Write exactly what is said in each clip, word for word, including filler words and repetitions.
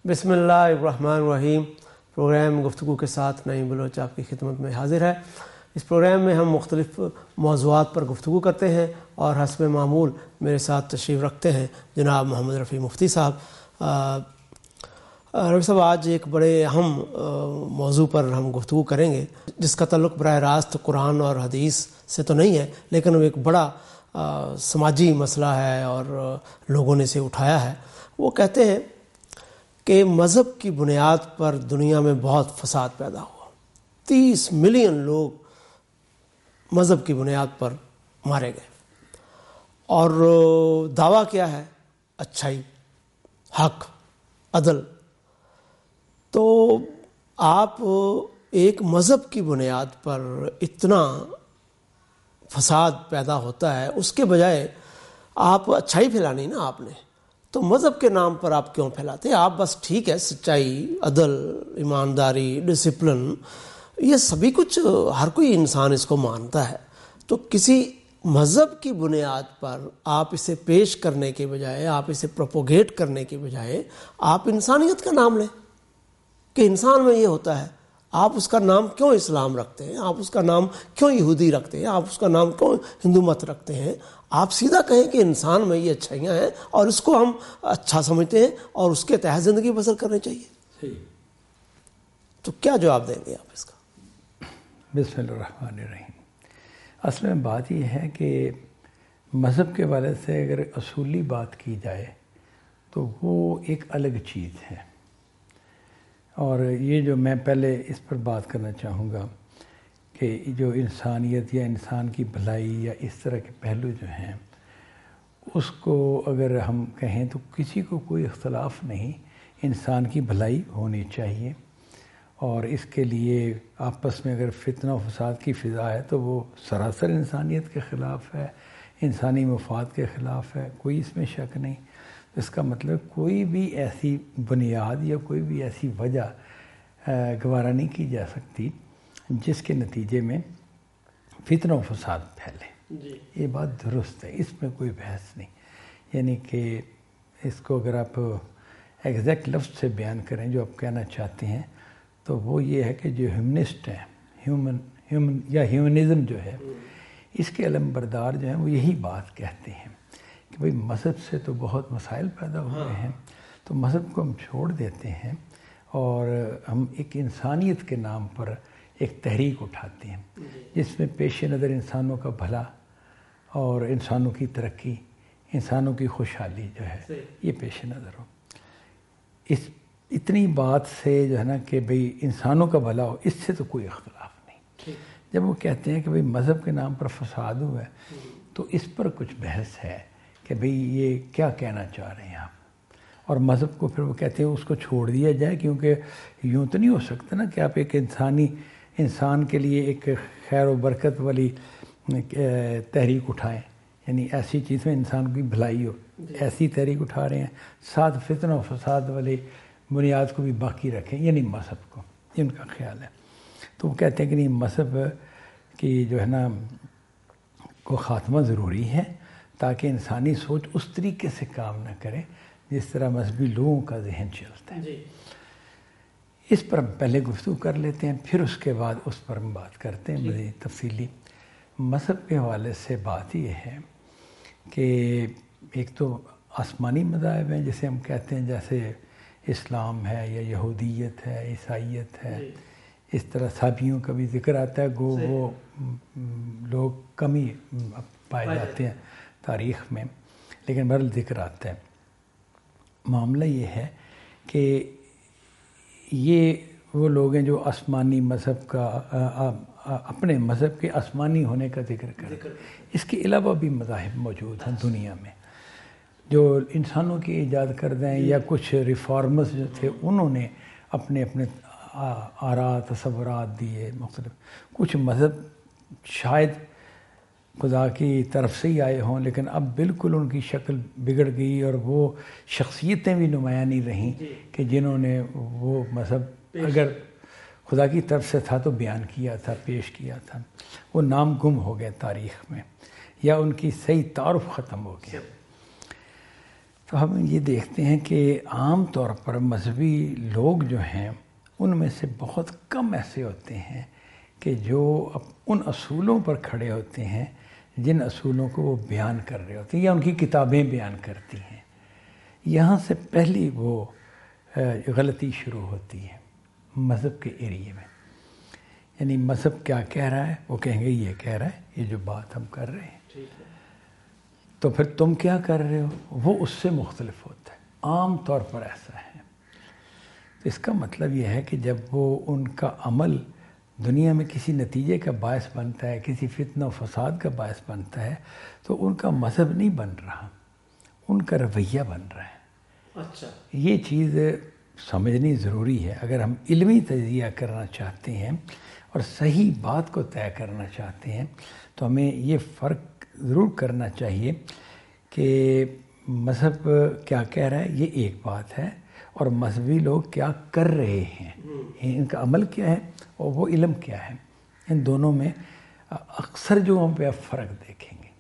بسم اللہ الرحمن الرحیم۔ پروگرام گفتگو کے ساتھ نعیم بلوچ آپ کی خدمت میں حاضر ہے۔ اس پروگرام میں ہم مختلف موضوعات پر گفتگو کرتے ہیں اور حسب معمول میرے ساتھ تشریف رکھتے ہیں جناب محمد رفیع مفتی صاحب۔ رفیع صاحب، آج ایک بڑے اہم موضوع پر ہم گفتگو کریں گے جس کا تعلق براہ راست قرآن اور حدیث سے تو نہیں ہے، لیکن وہ ایک بڑا سماجی مسئلہ ہے اور لوگوں نے اسے اٹھایا ہے۔ وہ کہتے ہیں کہ مذہب کی بنیاد پر دنیا میں بہت فساد پیدا ہوا، تیس ملین لوگ مذہب کی بنیاد پر مارے گئے، اور دعویٰ کیا ہے؟ اچھائی، حق، عدل۔ تو آپ ایک مذہب کی بنیاد پر اتنا فساد پیدا ہوتا ہے، اس کے بجائے آپ اچھائی پھیلانی نا آپ نے، تو مذہب کے نام پر آپ کیوں پھیلاتے ہیں؟ آپ بس ٹھیک ہے سچائی، عدل، ایمانداری، ڈسپلن، یہ سبھی کچھ ہر کوئی انسان اس کو مانتا ہے، تو کسی مذہب کی بنیاد پر آپ اسے پیش کرنے کے بجائے، آپ اسے پروپوگیٹ کرنے کے بجائے آپ انسانیت کا نام لیں کہ انسان میں یہ ہوتا ہے۔ آپ اس کا نام کیوں اسلام رکھتے ہیں؟ آپ اس کا نام کیوں یہودی رکھتے ہیں؟ آپ اس کا نام کیوں ہندو مت رکھتے ہیں؟ آپ سیدھا کہیں کہ انسان میں یہ اچھائیاں ہیں اور اس کو ہم اچھا سمجھتے ہیں اور اس کے تحت زندگی بسر کرنی چاہیے۔ تو کیا جواب دیں گے آپ اس کا؟ بسم اللہ الرحمن الرحیم۔ اصل میں بات یہ ہے کہ مذہب کے والے سے اگر اصولی بات کی جائے تو وہ ایک الگ چیز ہے، اور یہ جو میں پہلے اس پر بات کرنا چاہوں گا کہ جو انسانیت یا انسان کی بھلائی یا اس طرح کے پہلو جو ہیں، اس کو اگر ہم کہیں تو کسی کو کوئی اختلاف نہیں، انسان کی بھلائی ہونی چاہیے، اور اس کے لیے آپس میں اگر فتنہ و فساد کی فضا ہے تو وہ سراسر انسانیت کے خلاف ہے، انسانی مفاد کے خلاف ہے، کوئی اس میں شک نہیں۔ اس کا مطلب کوئی بھی ایسی بنیاد یا کوئی بھی ایسی وجہ گوارا نہیں کی جا سکتی جس کے نتیجے میں فتنہ و فساد پھیلے۔ جی، یہ بات درست ہے، اس میں کوئی بحث نہیں۔ یعنی کہ اس کو اگر آپ ایگزیکٹ لفظ سے بیان کریں جو آپ کہنا چاہتے ہیں تو وہ یہ ہے کہ جو ہیومنسٹ ہیں، ہیومن ہیومن یا ہیومنزم جو ہے، اس کے علم بردار جو ہیں وہ یہی بات کہتے ہیں کہ بھئی مذہب سے تو بہت مسائل پیدا ہوئے ہیں، تو مذہب کو ہم چھوڑ دیتے ہیں اور ہم ایک انسانیت کے نام پر ایک تحریک اٹھاتے ہیں جس میں پیش نظر انسانوں کا بھلا اور انسانوں کی ترقی، انسانوں کی خوشحالی جو ہے یہ پیش نظر ہو۔ اس اتنی بات سے جو ہے نا کہ بھئی انسانوں کا بھلا ہو، اس سے تو کوئی اختلاف نہیں۔ جب وہ کہتے ہیں کہ بھئی مذہب کے نام پر فساد ہوا ہے تو اس پر کچھ بحث ہے کہ بھئی یہ کیا کہنا چاہ رہے ہیں آپ، اور مذہب کو پھر وہ کہتے ہیں اس کو چھوڑ دیا جائے، کیونکہ یوں تو نہیں ہو سکتا نا کہ آپ ایک انسانی انسان کے لیے ایک خیر و برکت والی تحریک اٹھائیں، یعنی ایسی چیز میں انسان کی بھلائی ہو، ایسی تحریک اٹھا رہے ہیں، ساتھ فتنہ و فساد والی بنیاد کو بھی باقی رکھیں، یعنی مذہب کو، یہ ان کا خیال ہے۔ تو وہ کہتے ہیں کہ نہیں، مذہب کی جو ہے نا کو خاتمہ ضروری ہے تاکہ انسانی سوچ اس طریقے سے کام نہ کرے جس طرح مذہبی لوگوں کا ذہن چلتا ہے۔ جی، اس پر ہم پہلے گفتگو کر لیتے ہیں، پھر اس کے بعد اس پر ہم بات کرتے ہیں مزید تفصیلی۔ مذہب کے حوالے سے بات یہ ہے کہ ایک تو آسمانی مذاہب ہیں جسے ہم کہتے ہیں، جیسے اسلام ہے یا یہودیت ہے، عیسائیت ہے، اس طرح صابیوں کا بھی ذکر آتا ہے، گو وہ لوگ کم ہی پائے جاتے ہیں تاریخ میں، لیکن بہرحال ذکر آتا ہے۔ معاملہ یہ ہے کہ یہ وہ لوگ ہیں جو آسمانی مذہب کا اپنے مذہب کے آسمانی ہونے کا ذکر کرتے ہیں۔ اس کے علاوہ بھی مذاہب موجود ہیں دنیا میں جو انسانوں کی ایجاد کردہ ہیں، یا کچھ ریفارمرز جو تھے انہوں نے اپنے اپنے آراء تصورات دیے مختلف۔ کچھ مذہب شاید خدا کی طرف سے ہی آئے ہوں، لیکن اب بالکل ان کی شکل بگڑ گئی اور وہ شخصیتیں بھی نمایاں نہیں رہیں کہ جنہوں نے وہ مذہب اگر خدا کی طرف سے تھا تو بیان کیا تھا، پیش کیا تھا۔ وہ نام گم ہو گئے تاریخ میں، یا ان کی صحیح تعارف ختم ہو گیا۔ تو ہم یہ دیکھتے ہیں کہ عام طور پر مذہبی لوگ جو ہیں ان میں سے بہت کم ایسے ہوتے ہیں کہ جو ان اصولوں پر کھڑے ہوتے ہیں جن اصولوں کو وہ بیان کر رہے ہوتے ہیں یا ان کی کتابیں بیان کرتی ہیں. یہاں سے پہلی وہ غلطی شروع ہوتی ہے مذہب کے ایریے میں. یعنی مذہب کیا کہہ رہا ہے وہ کہیں گے یہ کہہ رہا ہے یہ جو بات ہم کر رہے ہیں، تو پھر تم کیا کر رہے ہو وہ اس سے مختلف ہوتا ہے. عام طور پر ایسا ہے. تو اس کا مطلب یہ ہے کہ جب وہ ان کا عمل دنیا میں کسی نتیجے کا باعث بنتا ہے، کسی فتنہ و فساد کا باعث بنتا ہے، تو ان کا مذہب نہیں بن رہا، ان کا رویہ بن رہا ہے. اچھا، یہ چیز سمجھنی ضروری ہے. اگر ہم علمی تجزیہ کرنا چاہتے ہیں اور صحیح بات کو طے کرنا چاہتے ہیں تو ہمیں یہ فرق ضرور کرنا چاہیے کہ مذہب کیا کہہ رہا ہے یہ ایک بات ہے، اور مذہبی لوگ کیا کر رہے ہیں، ان کا عمل کیا ہے اور وہ علم کیا ہے. ان دونوں میں اکثر جو ہم پہ آپ فرق دیکھیں گے.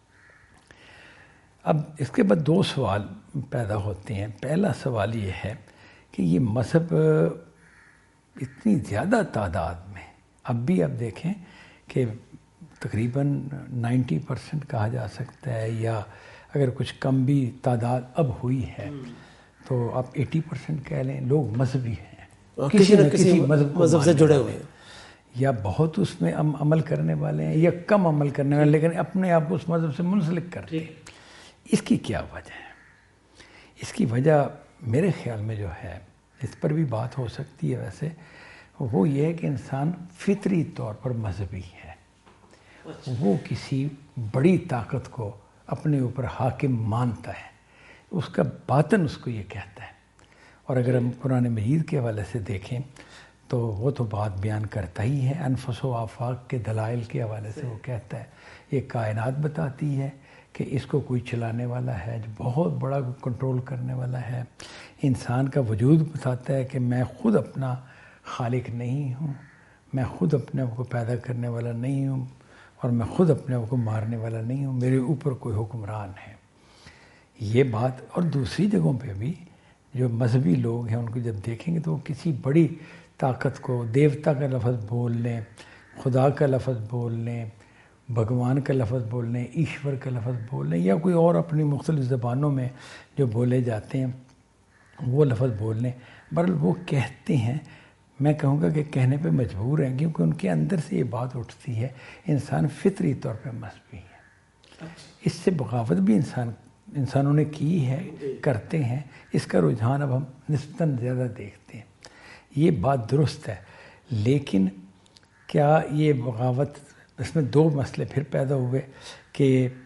اب اس کے بعد دو سوال پیدا ہوتے ہیں. پہلا سوال یہ ہے کہ یہ مذہب اتنی زیادہ تعداد میں، اب بھی آپ دیکھیں کہ تقریباً نائنٹی پرسنٹ کہا جا سکتا ہے، یا اگر کچھ کم بھی تعداد اب ہوئی ہے تو آپ ایٹی پرسنٹ کہہ لیں لوگ مذہبی ہیں، کسی نہ کسی مذہب سے جڑے ہوئے ہیں، یا بہت اس میں عمل کرنے والے ہیں یا کم عمل کرنے والے، لیکن اپنے آپ اس مذہب سے منسلک کرتے ہیں. اس کی کیا وجہ ہے؟ اس کی وجہ میرے خیال میں جو ہے، اس پر بھی بات ہو سکتی ہے ویسے، وہ یہ ہے کہ انسان فطری طور پر مذہبی ہے. وہ کسی بڑی طاقت کو اپنے اوپر حاکم مانتا ہے، اس کا باطن اس کو یہ کہتا ہے. اور اگر ہم قرآن مجید کے حوالے سے دیکھیں تو وہ تو بات بیان کرتا ہی ہے. انفس و آفاق کے دلائل کے حوالے سے وہ کہتا ہے یہ کائنات بتاتی ہے کہ اس کو کوئی چلانے والا ہے جو بہت بڑا کنٹرول کرنے والا ہے. انسان کا وجود بتاتا ہے کہ میں خود اپنا خالق نہیں ہوں، میں خود اپنے آپ کو پیدا کرنے والا نہیں ہوں، اور میں خود اپنے آپ کو مارنے والا نہیں ہوں، میرے اوپر کوئی حکمران ہے. یہ بات. اور دوسری جگہوں پہ بھی جو مذہبی لوگ ہیں ان کو جب دیکھیں گے تو وہ کسی بڑی طاقت کو، دیوتا کا لفظ بول لیں، خدا کا لفظ بول لیں، بھگوان کا لفظ بول لیں، ایشور کا لفظ بول لیں، یا کوئی اور اپنی مختلف زبانوں میں جو بولے جاتے ہیں وہ لفظ بول لیں. بہرحال وہ کہتے ہیں، میں کہوں گا کہ کہنے پہ مجبور ہیں، کیونکہ ان کے اندر سے یہ بات اٹھتی ہے انسان فطری طور پہ مذہبی ہے. اس سے بغاوت بھی انسان انسانوں نے کی ہے، کرتے ہیں. اس کا رجحان اب ہم نسبتاً زیادہ دیکھتے ہیں. یہ بات درست ہے، لیکن کیا یہ بغاوت، اس میں دو مسئلے پھر پیدا ہوئے کہ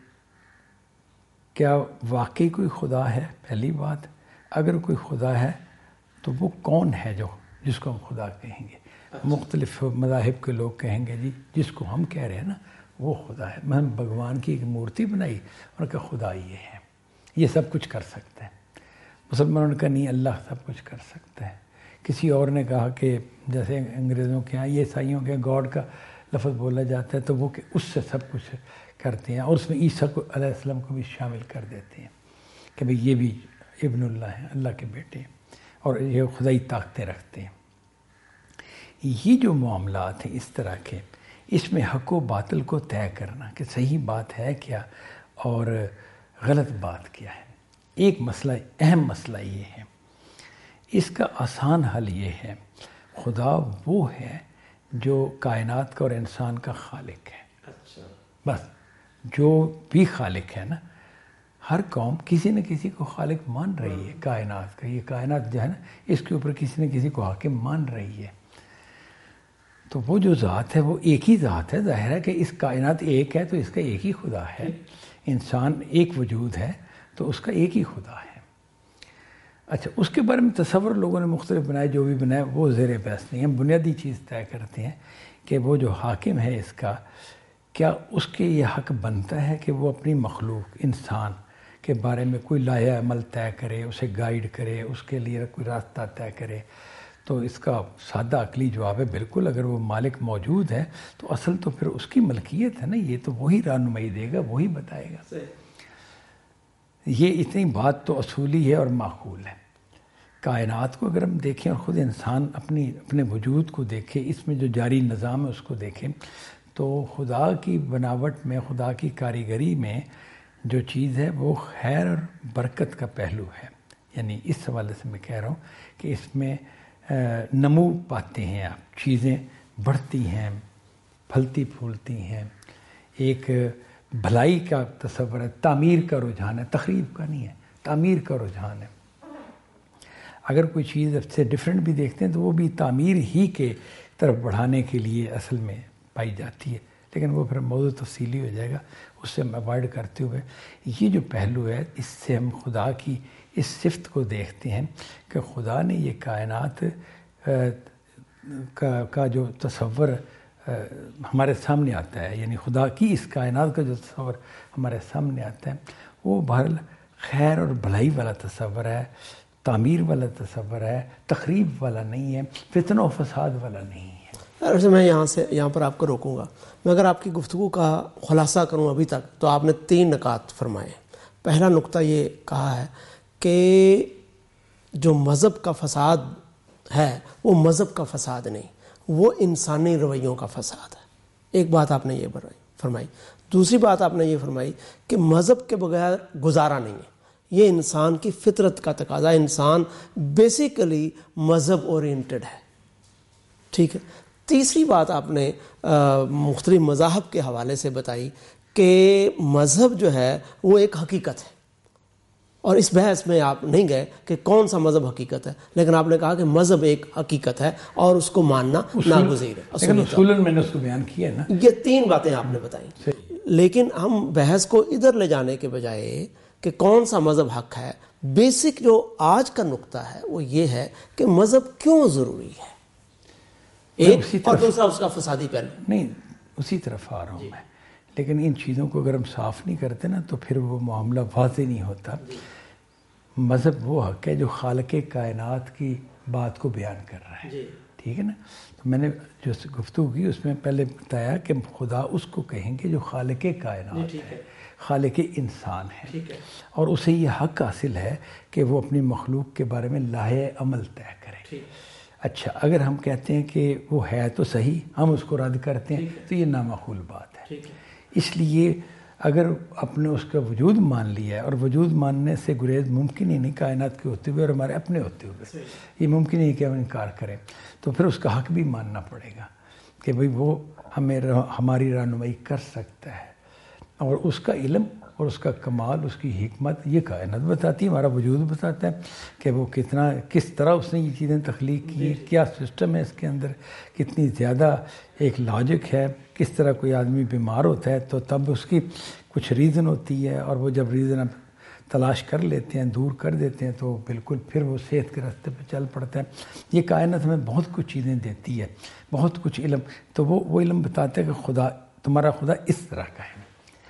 کیا واقعی کوئی خدا ہے؟ پہلی بات، اگر کوئی خدا ہے تو وہ کون ہے جو جس کو ہم خدا کہیں گے؟ مختلف مذاہب کے لوگ کہیں گے جی جس کو ہم کہہ رہے ہیں نا وہ خدا ہے. میں بھگوان کی ایک مورتی بنائی اور کہا خدا یہ ہے، یہ سب کچھ کر سکتا ہے. مسلمانوں نے کہا نہیں، اللہ سب کچھ کر سکتا ہے. کسی اور نے کہا کہ جیسے انگریزوں کے ہاں یہ عیسائیوں کے گاڈ کا لفظ بولا جاتا ہے تو وہ کہ اس سے سب کچھ کرتے ہیں، اور اس میں عیسیٰ کو علیہ السلام کو بھی شامل کر دیتے ہیں کہ بھئی یہ بھی ابن اللہ ہیں، اللہ کے بیٹے، اور یہ خدائی طاقتیں رکھتے ہیں. یہ جو معاملات ہیں اس طرح کے، اس میں حق و باطل کو طے کرنا کہ صحیح بات ہے کیا اور غلط بات کیا ہے. ایک مسئلہ، اہم مسئلہ یہ ہے، اس کا آسان حل یہ ہے، خدا وہ ہے جو کائنات کا اور انسان کا خالق ہے. بس جو بھی خالق ہے نا، ہر قوم کسی نہ کسی کو خالق مان رہی ہے کائنات کا. یہ کائنات جو ہے نا اس کے اوپر کسی نہ کسی کو حاکم مان رہی ہے. تو وہ جو ذات ہے وہ ایک ہی ذات ہے. ظاہر ہے کہ اس کائنات ایک ہے تو اس کا ایک ہی خدا ہے. انسان ایک وجود ہے تو اس کا ایک ہی خدا ہے. اچھا، اس کے بارے میں تصور لوگوں نے مختلف بنائے، جو بھی بنائے وہ زیر بحث نہیں. ہم بنیادی چیز طے کرتے ہیں کہ وہ جو حاکم ہے اس کا، کیا اس کے یہ حق بنتا ہے کہ وہ اپنی مخلوق انسان کے بارے میں کوئی لائحہ عمل طے کرے، اسے گائیڈ کرے، اس کے لیے کوئی راستہ طے کرے؟ تو اس کا سادہ عقلی جواب ہے بالکل. اگر وہ مالک موجود ہے تو اصل تو پھر اس کی ملکیت ہے نا، یہ تو وہی رہنمائی دے گا، وہی بتائے گا. یہ اتنی بات تو اصولی ہے اور معقول ہے۔ کائنات کو اگر ہم دیکھیں اور خود انسان اپنی اپنے وجود کو دیکھے، اس میں جو جاری نظام ہے اس کو دیکھیں، تو خدا کی بناوٹ میں، خدا کی کاریگری میں جو چیز ہے وہ خیر اور برکت کا پہلو ہے۔ یعنی اس حوالے سے میں کہہ رہا ہوں کہ اس میں نمو پاتے ہیں آپ، چیزیں بڑھتی ہیں، پھلتی پھولتی ہیں، ایک بھلائی کا تصور ہے، تعمیر کا رجحان ہے، تخریب کا نہیں ہے، تعمیر کا رجحان ہے۔ اگر کوئی چیز اس سے ڈفرینٹ بھی دیکھتے ہیں تو وہ بھی تعمیر ہی کے طرف بڑھانے کے لیے اصل میں پائی جاتی ہے، لیکن وہ پھر موضوع تفصیلی ہو جائے گا، اس سے ہم اوائڈ کرتے ہوئے یہ جو پہلو ہے اس سے ہم خدا کی اس صفت کو دیکھتے ہیں کہ خدا نے یہ کائنات کا کا جو تصور ہمارے سامنے آتا ہے، یعنی خدا کی اس کائنات کا جو تصور ہمارے سامنے آتا ہے وہ بہرحال خیر اور بھلائی والا تصور ہے، تعمیر والا تصور ہے، تخریب والا نہیں ہے، فتنہ و فساد والا نہیں ہے۔ ویسے میں یہاں سے یہاں پر آپ کو روکوں گا، میں اگر آپ کی گفتگو کا خلاصہ کروں ابھی تک تو آپ نے تین نکات فرمائے۔ پہلا نقطہ یہ کہا ہے کہ جو مذہب کا فساد ہے وہ مذہب کا فساد نہیں، وہ انسانی رویوں کا فساد ہے۔ ایک بات آپ نے یہ فرمائی۔ دوسری بات آپ نے یہ فرمائی کہ مذہب کے بغیر گزارا نہیں ہے، یہ انسان کی فطرت کا تقاضا، انسان بیسیکلی مذہب اورینٹڈ ہے، ٹھیک ہے۔ تیسری بات آپ نے مختلف مذاہب کے حوالے سے بتائی کہ مذہب جو ہے وہ ایک حقیقت ہے، اور اس بحث میں آپ نہیں گئے کہ کون سا مذہب حقیقت ہے، لیکن آپ نے کہا کہ مذہب ایک حقیقت ہے اور اس کو ماننا ناگزیر ہے۔ اصولاً میں نے اس کو بیان کیا ہے نا، یہ تین باتیں آپ نے بتائیں، لیکن ہم بحث کو ادھر لے جانے کے بجائے کہ کون سا مذہب حق ہے، بیسک جو آج کا نقطہ ہے وہ یہ ہے کہ مذہب کیوں ضروری ہے، ایک اور دوسرا اس کا فسادی پہلو۔ نہیں، اسی طرف آ رہا ہوں میں، لیکن ان چیزوں کو اگر ہم صاف نہیں کرتے نا تو پھر وہ معاملہ واضح نہیں ہوتا۔ مذہب وہ حق ہے جو خالق کائنات کی بات کو بیان کر رہا ہے، ٹھیک ہے نا۔ تو میں نے جو گفتگو کی اس میں پہلے بتایا کہ خدا اس کو کہیں گے جو خالق کائنات ہے، خالق انسان ہے، اور اسے یہ حق حاصل ہے کہ وہ اپنی مخلوق کے بارے میں لائحہ عمل طے کرے۔ اچھا، اگر ہم کہتے ہیں کہ وہ ہے تو صحیح، ہم اس کو رد کرتے ہیں تو یہ نامعقول بات ہے۔ اس لیے اگر اپنے اس کا وجود مان لیا ہے، اور وجود ماننے سے گریز ممکن ہی نہیں کائنات کے ہوتے ہوئے اور ہمارے اپنے ہوتے ہوئے، یہ ممکن ہی کہ ہم انکار کریں، تو پھر اس کا حق بھی ماننا پڑے گا کہ بھئی وہ ہمیں ہماری رہنمائی کر سکتا ہے، اور اس کا علم اور اس کا کمال، اس کی حکمت یہ کائنات بتاتی ہے، ہمارا وجود بتاتا ہے کہ وہ کتنا کس طرح اس نے یہ چیزیں تخلیق کی، کیا سسٹم ہے اس کے اندر، کتنی زیادہ ایک لاجک ہے، کس طرح کوئی آدمی بیمار ہوتا ہے تو تب اس کی کچھ ریزن ہوتی ہے، اور وہ جب ریزن اب تلاش کر لیتے ہیں، دور کر دیتے ہیں تو بالکل پھر وہ صحت کے راستے پہ چل پڑتا ہے۔ یہ کائنات ہمیں بہت کچھ چیزیں دیتی ہے، بہت کچھ علم، تو وہ وہ علم بتاتا ہے کہ خدا، تمہارا خدا اس طرح کا ہے،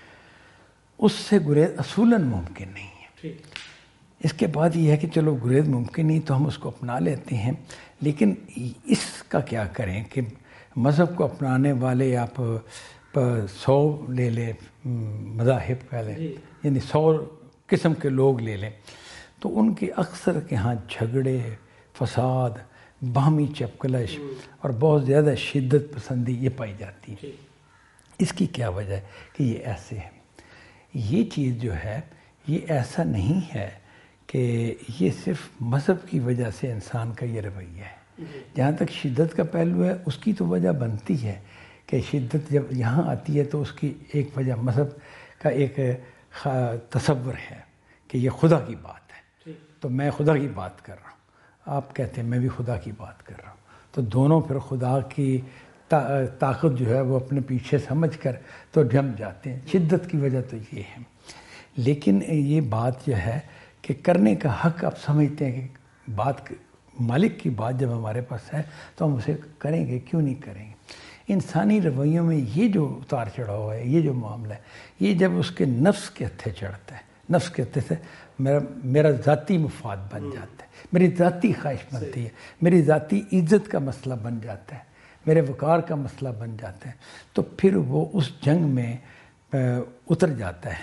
اس سے گریز اصولاً ممکن نہیں ہے۔ اس کے بعد یہ ہے کہ چلو گریز ممکن نہیں تو ہم اس کو اپنا لیتے ہیں، لیکن اس کا کیا کریں کہ مذہب کو اپنانے والے آپ سو لے لیں مذاہب کا لیں، یعنی سو قسم کے لوگ لے لیں، تو ان کے اکثر کے ہاں جھگڑے، فساد، باہمی چپکلش اور بہت زیادہ شدت پسندی یہ پائی جاتی ہے۔ اس کی کیا وجہ ہے کہ یہ ایسے ہے، یہ چیز جو ہے یہ ایسا نہیں ہے کہ یہ صرف مذہب کی وجہ سے انسان کا یہ رویہ ہے۔ جہاں تک شدت کا پہلو ہے اس کی تو وجہ بنتی ہے کہ شدت جب یہاں آتی ہے تو اس کی ایک وجہ مذہب کا ایک تصور ہے کہ یہ خدا کی بات ہے، تو میں خدا کی بات کر رہا ہوں، آپ کہتے ہیں میں بھی خدا کی بات کر رہا ہوں، تو دونوں پھر خدا کی طاقت جو ہے وہ اپنے پیچھے سمجھ کر تو جم جاتے ہیں۔ شدت کی وجہ تو یہ ہے، لیکن یہ بات جو ہے کہ کرنے کا حق آپ سمجھتے ہیں کہ بات مالک کی بات جب ہمارے پاس ہے تو ہم اسے کریں گے، کیوں نہیں کریں گے۔ انسانی رویوں میں یہ جو اتار چڑھاؤ ہے، یہ جو معاملہ ہے، یہ جب اس کے نفس کے ہتھے چڑھتا ہے، نفس کے ہتھے سے میرا میرا ذاتی مفاد بن جاتا ہے، میری ذاتی خواہش بنتی ہے، میری ذاتی عزت کا مسئلہ بن جاتا ہے، میرے وقار کا مسئلہ بن جاتا ہے، تو پھر وہ اس جنگ میں اتر جاتا ہے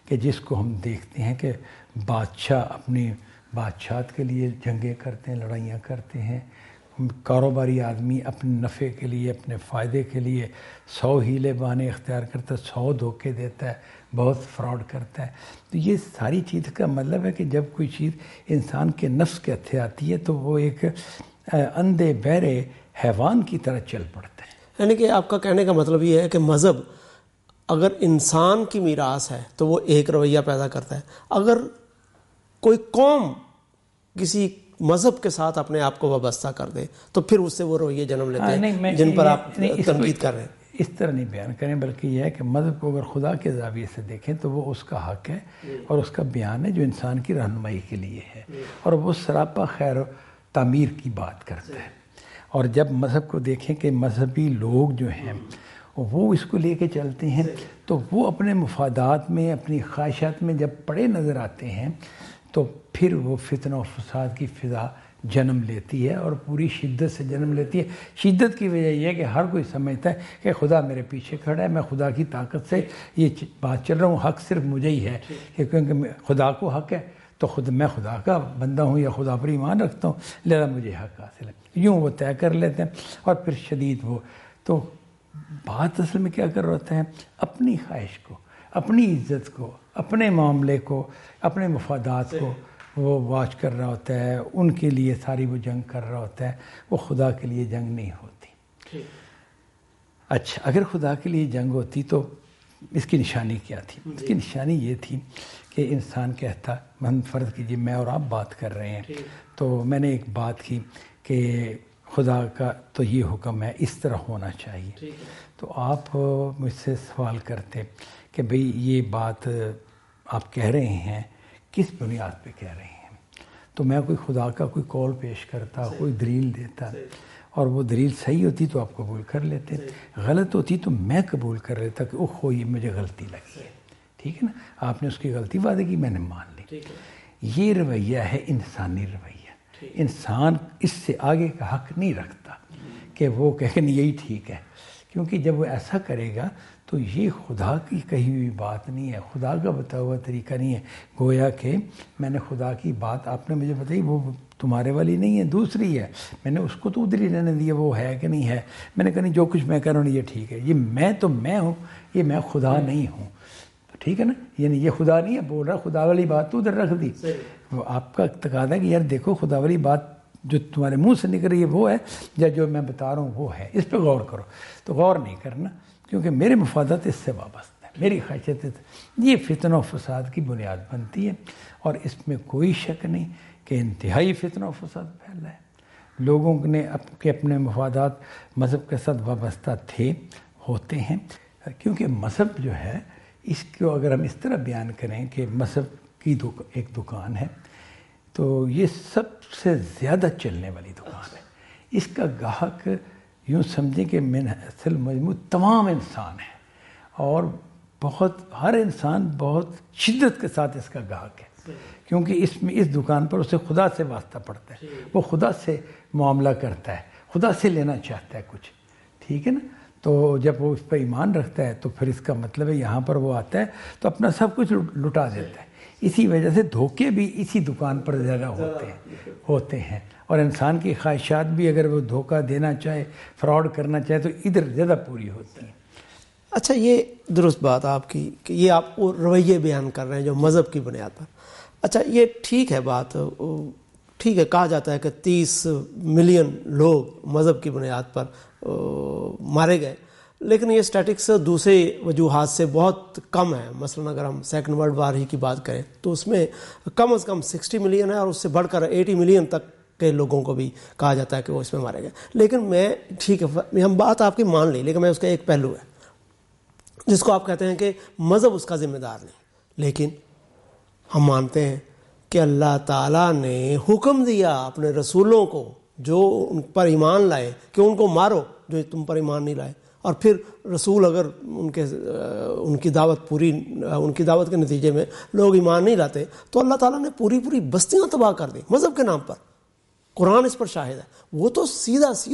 کہ جس کو ہم دیکھتے ہیں کہ بادشاہ اپنی بادشاہت کے لیے جنگیں کرتے ہیں، لڑائیاں کرتے ہیں، کاروباری آدمی اپنے نفع کے لیے، اپنے فائدے کے لیے سو ہیلے بہانے اختیار کرتا ہے، سو دھوکے دیتا ہے، بہت فراڈ کرتا ہے. تو یہ ساری چیز کا مطلب ہے کہ جب کوئی چیز انسان کے نفس کے ہتھے آتی ہے تو وہ ایک اندھے بہرے حیوان کی طرح چل پڑتا ہے. یعنی کہ آپ کا کہنے کا مطلب یہ ہے کہ مذہب اگر انسان کی میراث ہے تو وہ ایک رویہ پیدا کرتا ہے، اگر کوئی قوم کسی مذہب کے ساتھ اپنے آپ کو وابستہ کر دے تو پھر اس سے وہ رویے جنم لیتے ہیں جن پر آپ تنقید کر رہے ہیں. اس طرح نہیں بیان کریں، بلکہ یہ ہے کہ مذہب کو اگر خدا کے زاویے سے دیکھیں تو وہ اس کا حق ہے اور اس کا بیان ہے جو انسان کی رہنمائی کے لیے ہے، اور وہ سراپا خیر و تعمیر کی بات کرتا ہے. اور جب مذہب کو دیکھیں کہ مذہبی لوگ جو ہیں وہ اس کو لے کے چلتے ہیں تو وہ اپنے مفادات میں، اپنی خواہشات میں جب پڑے نظر آتے ہیں تو پھر وہ فتنہ و فساد کی فضا جنم لیتی ہے اور پوری شدت سے جنم لیتی ہے. شدت کی وجہ یہ ہے کہ ہر کوئی سمجھتا ہے کہ خدا میرے پیچھے کھڑا ہے، میں خدا کی طاقت سے یہ بات چل رہا ہوں، حق صرف مجھے ہی ہے، کیونکہ خدا کو حق ہے تو خود میں خدا کا بندہ ہوں یا خدا پر ایمان رکھتا ہوں، لہذا مجھے حق حاصل ہے. یوں وہ طے کر لیتے ہیں اور پھر شدید وہ. تو بات اصل میں کیا کر رہا ہوتا ہے؟ اپنی خواہش کو، اپنی عزت کو، اپنے معاملے کو، اپنے مفادات کو وہ واچ کر رہا ہوتا ہے، ان کے لیے ساری وہ جنگ کر رہا ہوتا ہے. وہ خدا کے لیے جنگ نہیں ہوتی. اچھا، اگر خدا کے لیے جنگ ہوتی تو اس کی نشانی کیا تھی؟ اس کی نشانی یہ تھی کہ انسان کہتا، من فرض کیجیے میں اور آپ بات کر رہے ہیں تو میں نے ایک بات کی کہ خدا کا تو یہ حکم ہے، اس طرح ہونا چاہیے. تو آپ مجھ سے سوال کرتے کہ بھئی یہ بات آپ کہہ رہے ہیں کس بنیاد پہ کہہ رہے ہیں؟ تو میں کوئی خدا کا کوئی قول پیش کرتا، کوئی دلیل دیتا، اور وہ دلیل صحیح ہوتی تو آپ قبول کر لیتے، غلط ہوتی تو میں قبول کر لیتا کہ اوہ ہو یہ مجھے غلطی لگی ہے. ٹھیک ہے نا، آپ نے اس کی غلطی وعدے کی، میں نے مان لی. یہ رویہ ہے انسانی رویہ. انسان اس سے آگے کا حق نہیں رکھتا کہ وہ کہے نہیں یہی ٹھیک ہے، کیونکہ جب وہ ایسا کرے گا تو یہ خدا کی کہی ہوئی بات نہیں ہے، خدا کا بتایا ہوا طریقہ نہیں ہے. گویا کہ میں نے خدا کی بات آپ نے مجھے بتائی، وہ تمہارے والی نہیں ہے، دوسری ہے. میں نے اس کو تو ادھر ہی رہنے دیا، وہ ہے کہ نہیں ہے. میں نے کہا نہیں، جو کچھ میں کہہ رہا ہوں یہ ٹھیک ہے. یہ میں تو میں ہوں، یہ میں خدا نہیں ہوں. ٹھیک ہے نا، یعنی یہ خدا نہیں ہے بول رہا، خدا والی بات تو ادھر رکھ دی. وہ آپ کا تقاضا ہے کہ یار دیکھو خدا والی بات جو تمہارے منہ سے نکل رہی ہے وہ ہے، یا جو میں بتا رہا ہوں وہ ہے، اس پہ غور کرو. تو غور نہیں کرنا، کیونکہ میرے مفادات اس سے وابستہ ہیں، میری خواہشات. یہ فتنہ و فساد کی بنیاد بنتی ہے، اور اس میں کوئی شک نہیں کہ انتہائی فتنہ و فساد پھیلا ہے. لوگوں نے کے اپنے مفادات مذہب کے ساتھ وابستہ تھے، ہوتے ہیں، کیونکہ مذہب جو ہے اس کو اگر ہم اس طرح بیان کریں کہ مذہب کی ایک دکان ہے تو یہ سب سے زیادہ چلنے والی دکان ہے. اس کا گاہک یوں سمجھیں کہ من اصل مجموع تمام انسان ہیں، اور بہت ہر انسان بہت شدت کے ساتھ اس کا گاہک ہے، کیونکہ اس میں اس دکان پر اسے خدا سے واسطہ پڑتا ہے، وہ خدا سے معاملہ کرتا ہے، خدا سے لینا چاہتا ہے کچھ. ٹھیک ہے نا، تو جب وہ اس پہ ایمان رکھتا ہے تو پھر اس کا مطلب ہے یہاں پر وہ آتا ہے تو اپنا سب کچھ لٹا دیتا ہے. اسی وجہ سے دھوکے بھی اسی دکان پر زیادہ ہوتے ہیں ہوتے ہیں اور انسان کی خواہشات بھی اگر وہ دھوکہ دینا چاہے، فراڈ کرنا چاہے تو ادھر زیادہ پوری ہوتی ہیں. اچھا، یہ درست بات آپ کی کہ یہ آپ وہ رویے بیان کر رہے ہیں جو مذہب کی بنیاد پر. اچھا، یہ ٹھیک ہے، بات ٹھیک ہے، کہا جاتا ہے کہ تیس ملین لوگ مذہب کی بنیاد پر مارے گئے، لیکن یہ اسٹیٹکس دوسرے وجوہات سے بہت کم ہے. مثلا اگر ہم سیکنڈ ورلڈ وار ہی کی بات کریں تو اس میں کم از کم سکسٹی ملین ہے، اور اس سے بڑھ کر ایٹی ملین تک کے لوگوں کو بھی کہا جاتا ہے کہ وہ اس میں مارے گئے. لیکن میں ٹھیک ہے، ہم بات آپ کی مان لی، لیکن میں اس کا ایک پہلو ہے جس کو آپ کہتے ہیں کہ مذہب اس کا ذمہ دار نہیں. لیکن ہم مانتے ہیں کہ اللہ تعالیٰ نے حکم دیا اپنے رسولوں کو جو ان پر ایمان لائے کہ ان کو مارو جو تم پر ایمان نہیں لائے. اور پھر رسول اگر ان کے ان کی دعوت پوری ان کی دعوت کے نتیجے میں لوگ ایمان نہیں لاتے تو اللہ تعالیٰ نے پوری پوری بستیاں تباہ کر دیں مذہب کے نام پر. قرآن اس پر شاہد ہے. وہ تو سیدھا سیدھا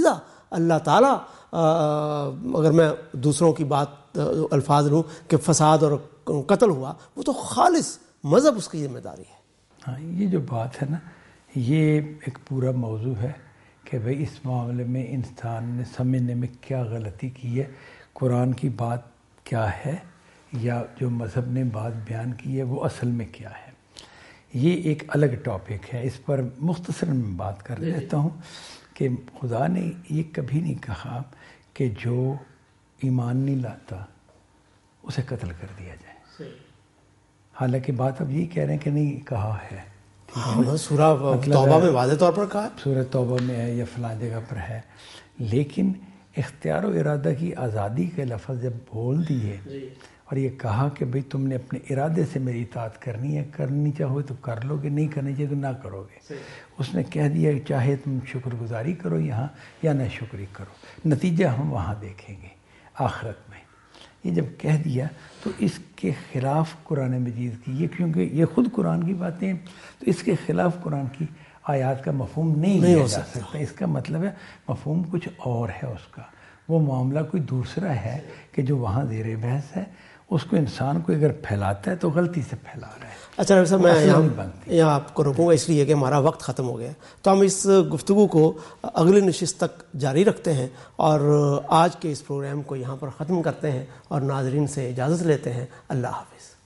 اللہ تعالیٰ اگر میں دوسروں کی بات الفاظ لوں کہ فساد اور قتل ہوا، وہ تو خالص مذہب اس کی ذمہ داری ہے. ہاں یہ جو بات ہے نا، یہ ایک پورا موضوع ہے کہ بھئی اس معاملے میں انسان نے سمجھنے میں کیا غلطی کی ہے، قرآن کی بات کیا ہے یا جو مذہب نے بات بیان کی ہے وہ اصل میں کیا ہے. یہ ایک الگ ٹاپک ہے، اس پر مختصر میں بات کر لیتا ہوں کہ خدا نے یہ کبھی نہیں کہا کہ جو ایمان نہیں لاتا اسے قتل کر دیا جائے. حالانکہ بات اب یہ کہہ رہے ہیں کہ نہیں کہا ہے. ہاں سورہ توبہ میں واضح طور پر کہا ہے، سورہ توبہ میں ہے یا فلاں جگہ پر ہے، لیکن اختیار و ارادہ کی آزادی کے لفظ جب بول دیے اور یہ کہا کہ بھئی تم نے اپنے ارادے سے میری اطاعت کرنی ہے، کرنی چاہو تو کر لو گے، نہیں کرنی چاہیے تو نہ کرو گے. اس نے کہہ دیا کہ چاہے تم شکر گزاری کرو یہاں یا نہ شکری کرو، نتیجہ ہم وہاں دیکھیں گے آخرت میں. یہ جب کہہ دیا تو اس کے خلاف قرآن مجید کی، یہ کیونکہ یہ خود قرآن کی باتیں ہیں تو اس کے خلاف قرآن کی آیات کا مفہوم نہیں لیا جا سکتا. اس کا مطلب ہے مفہوم کچھ اور ہے اس کا، وہ معاملہ کوئی دوسرا ہے کہ جو وہاں زیر بحث ہے. اس کو انسان کو اگر پھیلاتا ہے تو غلطی سے پھیلا رہا ہے. اچھا ڈاکٹر صاحب، میں یہاں یہاں آپ کو روکوں گا اس لیے کہ ہمارا وقت ختم ہو گیا، تو ہم اس گفتگو کو اگلی نشست تک جاری رکھتے ہیں اور آج کے اس پروگرام کو یہاں پر ختم کرتے ہیں اور ناظرین سے اجازت لیتے ہیں. اللہ حافظ.